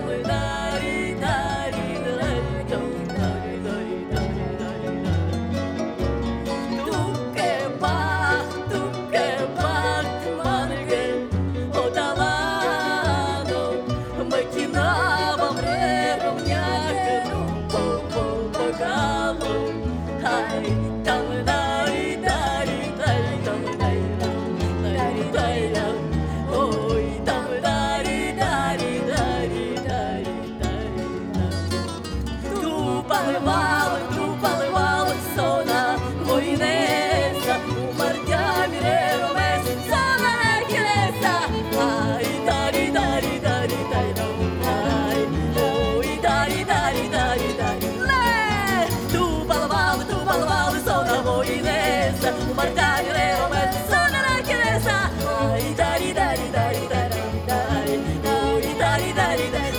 Paливали сона, воїнеса, у мартямі ромес, сона не кінеса. Ай, дарі, дарі, дарі, дай, дай, ой, дарі, дарі, дарі, дай, не. Ту паливали сона, воїнеса, у мартямі ромес, сона не кінеса. Ай, дарі, дарі, дарі, дарі, дай, ой, дарі, дарі, дарі,